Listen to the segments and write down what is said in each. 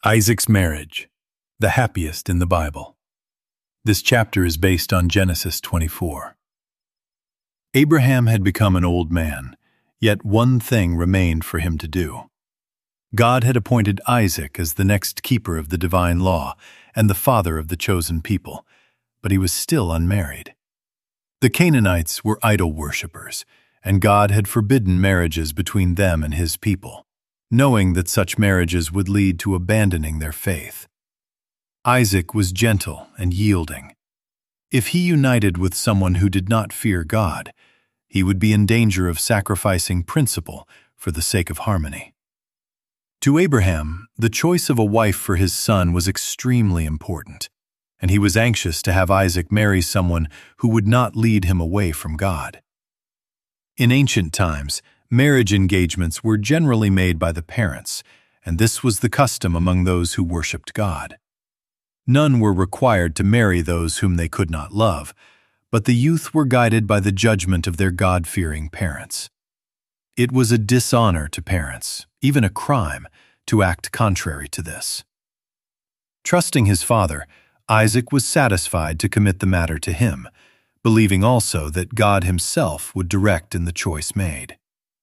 Isaac's marriage, the happiest in the Bible. This chapter is based on Genesis 24. Abraham had become an old man, yet one thing remained for him to do. God had appointed Isaac as the next keeper of the divine law and the father of the chosen people, but he was still unmarried. The Canaanites were idol worshippers, and God had forbidden marriages between them and his people, knowing that such marriages would lead to abandoning their faith. Isaac was gentle and yielding. If he united with someone who did not fear God, he would be in danger of sacrificing principle for the sake of harmony. To Abraham, the choice of a wife for his son was extremely important, and he was anxious to have Isaac marry someone who would not lead him away from God. In ancient times, marriage engagements were generally made by the parents, and this was the custom among those who worshipped God. None were required to marry those whom they could not love, but the youth were guided by the judgment of their God-fearing parents. It was a dishonor to parents, even a crime, to act contrary to this. Trusting his father, Isaac was satisfied to commit the matter to him, believing also that God himself would direct in the choice made.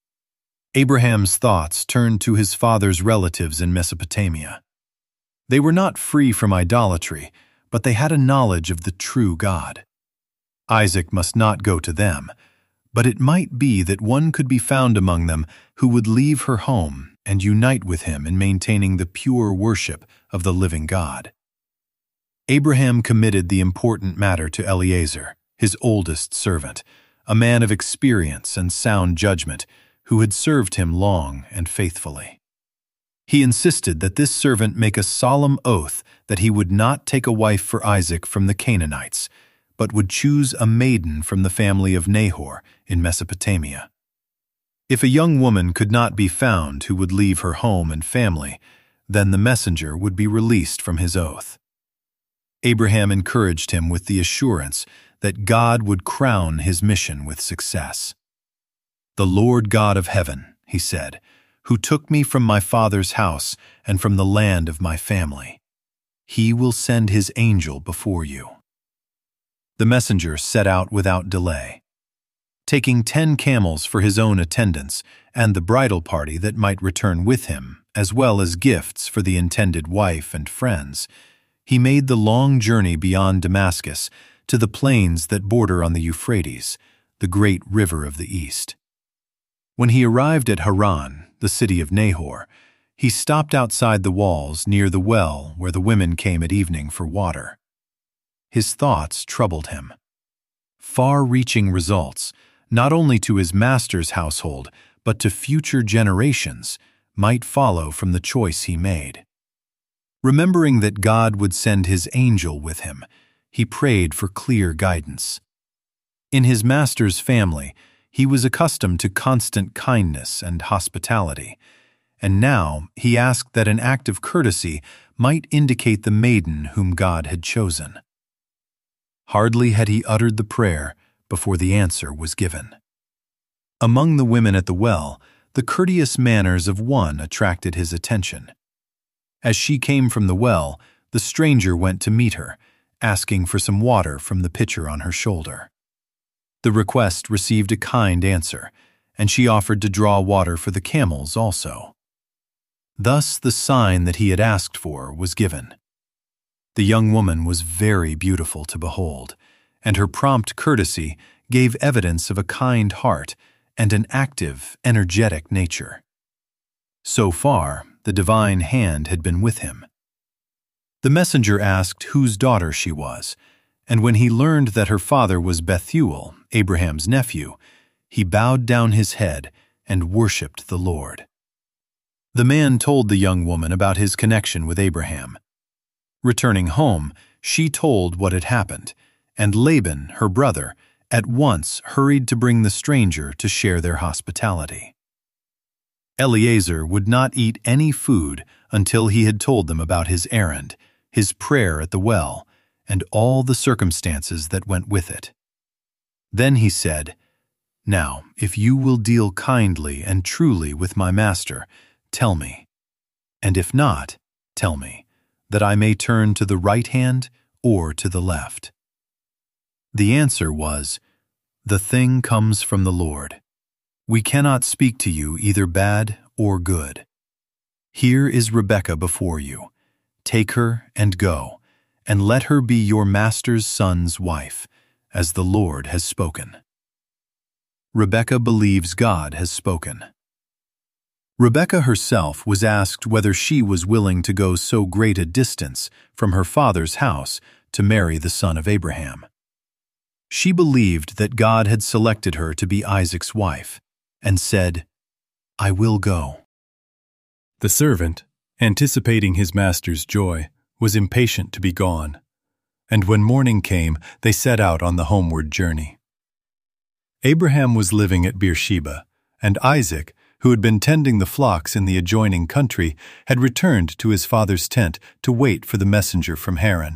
Abraham's thoughts turned to his father's relatives in Mesopotamia. They were not free from idolatry, but they had a knowledge of the true God. Isaac must not go to them, but it might be that one could be found among them who would leave her home and unite with him in maintaining the pure worship of the living God. Abraham committed the important matter to Eliezer, his oldest servant, a man of experience and sound judgment, who had served him long and faithfully. He insisted that this servant make a solemn oath that he would not take a wife for Isaac from the Canaanites, but would choose a maiden from the family of Nahor in Mesopotamia. If a young woman could not be found who would leave her home and family, then the messenger would be released from his oath. Abraham encouraged him with the assurance that God would crown his mission with success. "The Lord God of heaven," he said, "who took me from my father's house and from the land of my family. He will send his angel before you." The messenger set out without delay. Taking 10 camels for his own attendants and the bridal party that might return with him, as well as gifts for the intended wife and friends, he made the long journey beyond Damascus to the plains that border on the Euphrates, the great river of the east. When he arrived at Haran, the city of Nahor, he stopped outside the walls near the well where the women came at evening for water. His thoughts troubled him. Far-reaching results, not only to his master's household, but to future generations, might follow from the choice he made. Remembering that God would send his angel with him, he prayed for clear guidance. In his master's family, he was accustomed to constant kindness and hospitality, and now he asked that an act of courtesy might indicate the maiden whom God had chosen. Hardly had he uttered the prayer before the answer was given. Among the women at the well, the courteous manners of one attracted his attention. As she came from the well, the stranger went to meet her, asking for some water from the pitcher on her shoulder. The request received a kind answer, and she offered to draw water for the camels also. Thus the sign that he had asked for was given. The young woman was very beautiful to behold, and her prompt courtesy gave evidence of a kind heart and an active, energetic nature. So far, the divine hand had been with him. The messenger asked whose daughter she was, and when he learned that her father was Bethuel, Abraham's nephew, he bowed down his head and worshipped the Lord. The man told the young woman about his connection with Abraham. Returning home, she told what had happened, and Laban, her brother, at once hurried to bring the stranger to share their hospitality. Eliezer would not eat any food until he had told them about his errand, his prayer at the well, and all the circumstances that went with it. Then he said, "Now, if you will deal kindly and truly with my master, tell me, and if not, tell me, that I may turn to the right hand or to the left?" The answer was, "The thing comes from the Lord. We cannot speak to you either bad or good. Here is Rebekah before you. Take her and go, and let her be your master's son's wife, as the Lord has spoken." Rebekah believes God has spoken. Rebekah herself was asked whether she was willing to go so great a distance from her father's house to marry the son of Abraham. She believed that God had selected her to be Isaac's wife, and said, "I will go." The servant, anticipating his master's joy, was impatient to be gone, and when morning came, they set out on the homeward journey. Abraham was living at Beersheba, and Isaac, who had been tending the flocks in the adjoining country, had returned to his father's tent to wait for the messenger from Haran.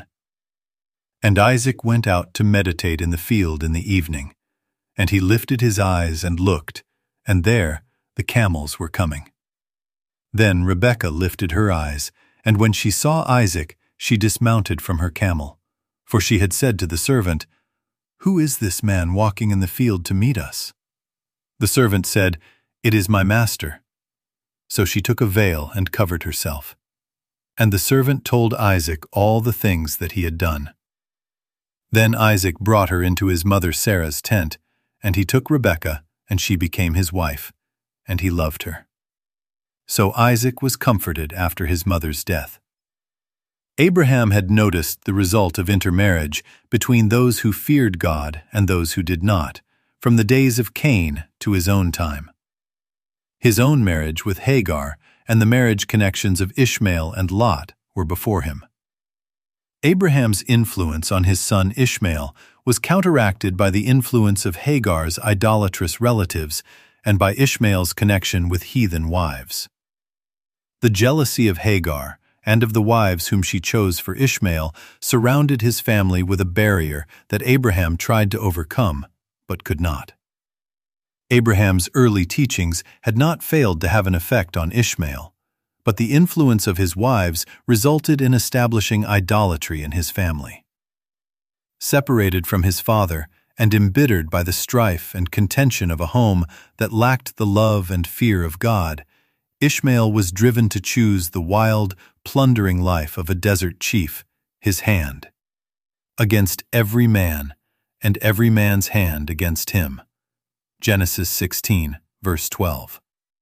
And Isaac went out to meditate in the field in the evening, and he lifted his eyes and looked, and there the camels were coming. Then Rebekah lifted her eyes, and when she saw Isaac, she dismounted from her camel, for she had said to the servant, "Who is this man walking in the field to meet us?" The servant said, "It is my master." So she took a veil and covered herself. And the servant told Isaac all the things that he had done. Then Isaac brought her into his mother Sarah's tent, and he took Rebekah, and she became his wife, and he loved her. So Isaac was comforted after his mother's death. Abraham had noticed the result of intermarriage between those who feared God and those who did not, from the days of Cain to his own time. His own marriage with Hagar and the marriage connections of Ishmael and Lot were before him. Abraham's influence on his son Ishmael was counteracted by the influence of Hagar's idolatrous relatives and by Ishmael's connection with heathen wives. The jealousy of Hagar and of the wives whom she chose for Ishmael surrounded his family with a barrier that Abraham tried to overcome, but could not. Abraham's early teachings had not failed to have an effect on Ishmael, but the influence of his wives resulted in establishing idolatry in his family. Separated from his father and embittered by the strife and contention of a home that lacked the love and fear of God, Ishmael was driven to choose the wild, plundering life of a desert chief, his hand, against every man, and every man's hand against him. Genesis 16, verse 12.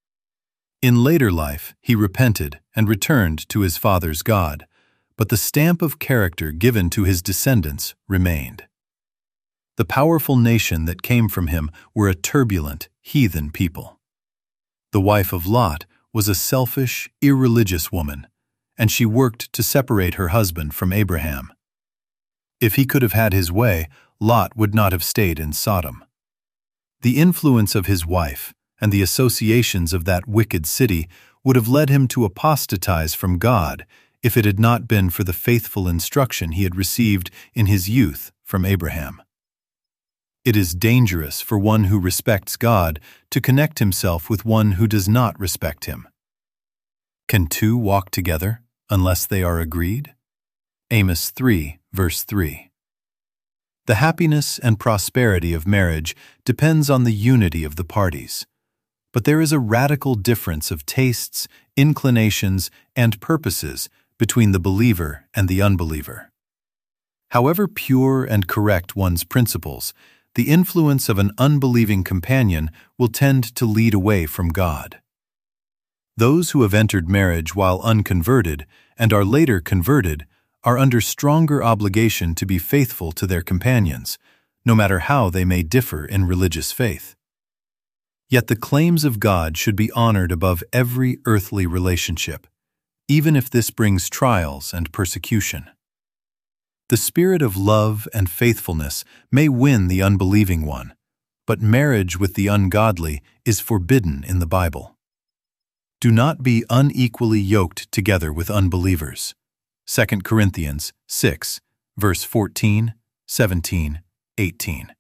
In later life, he repented and returned to his father's God, but the stamp of character given to his descendants remained. The powerful nation that came from him were a turbulent, heathen people. The wife of Lot was a selfish, irreligious woman, and she worked to separate her husband from Abraham. If he could have had his way, Lot would not have stayed in Sodom. The influence of his wife and the associations of that wicked city would have led him to apostatize from God if it had not been for the faithful instruction he had received in his youth from Abraham. It is dangerous for one who respects God to connect himself with one who does not respect him. Can two walk together unless they are agreed? Amos 3, verse 3. The happiness and prosperity of marriage depends on the unity of the parties, but there is a radical difference of tastes, inclinations, and purposes between the believer and the unbeliever. However pure and correct one's principles, the influence of an unbelieving companion will tend to lead away from God. Those who have entered marriage while unconverted and are later converted are under stronger obligation to be faithful to their companions, no matter how they may differ in religious faith. Yet the claims of God should be honored above every earthly relationship, even if this brings trials and persecution. The spirit of love and faithfulness may win the unbelieving one, but marriage with the ungodly is forbidden in the Bible. Do not be unequally yoked together with unbelievers. 2 Corinthians 6, verse 14, 17, 18.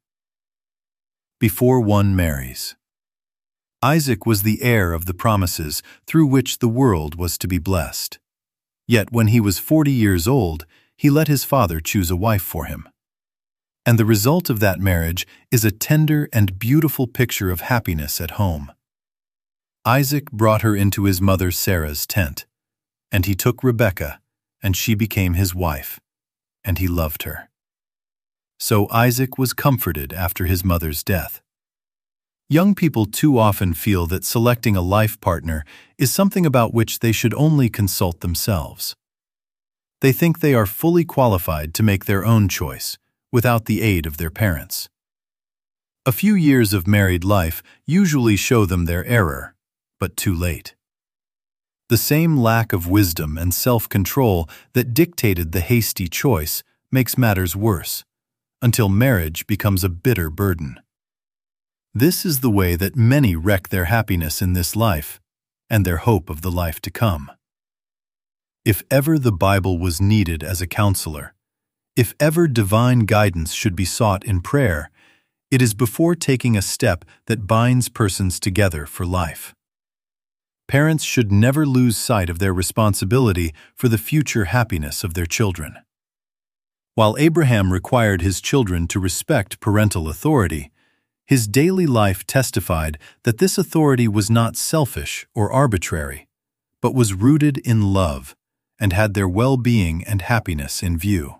Before one marries. Isaac was the heir of the promises through which the world was to be blessed. Yet when he was 40 years old, he let his father choose a wife for him. And the result of that marriage is a tender and beautiful picture of happiness at home. Isaac brought her into his mother Sarah's tent, and he took Rebekah, and she became his wife, and he loved her. So Isaac was comforted after his mother's death. Young people too often feel that selecting a life partner is something about which they should only consult themselves. They think they are fully qualified to make their own choice, without the aid of their parents. A few years of married life usually show them their error, but too late. The same lack of wisdom and self-control that dictated the hasty choice makes matters worse, until marriage becomes a bitter burden. This is the way that many wreck their happiness in this life and their hope of the life to come. If ever the Bible was needed as a counselor, if ever divine guidance should be sought in prayer, it is before taking a step that binds persons together for life. Parents should never lose sight of their responsibility for the future happiness of their children. While Abraham required his children to respect parental authority, his daily life testified that this authority was not selfish or arbitrary, but was rooted in love and had their well-being and happiness in view.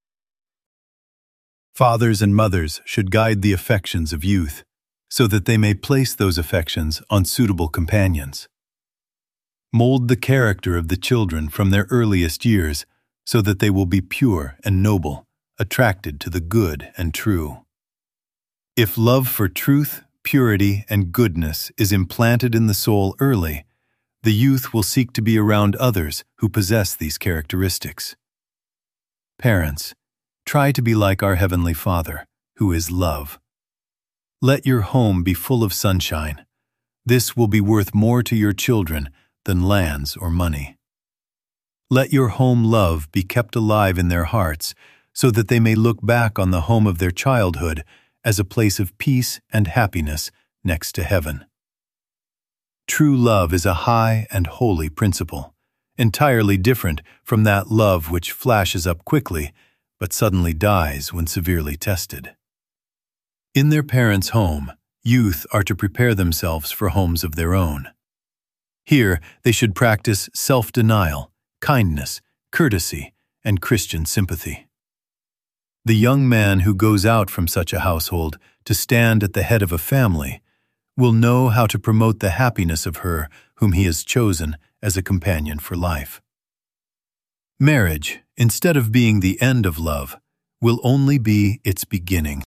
Fathers and mothers should guide the affections of youth, so that they may place those affections on suitable companions. Mold the character of the children from their earliest years, so that they will be pure and noble, attracted to the good and true. If love for truth, purity, and goodness is implanted in the soul early, the youth will seek to be around others who possess these characteristics. Parents, try to be like our Heavenly Father, who is love. Let your home be full of sunshine. This will be worth more to your children than lands or money. Let your home love be kept alive in their hearts, so that they may look back on the home of their childhood as a place of peace and happiness next to heaven. True love is a high and holy principle, entirely different from that love which flashes up quickly but suddenly dies when severely tested. In their parents' home, youth are to prepare themselves for homes of their own. Here, they should practice self-denial, kindness, courtesy, and Christian sympathy. The young man who goes out from such a household to stand at the head of a family will know how to promote the happiness of her whom he has chosen as a companion for life. Marriage, instead of being the end of love, will only be its beginning.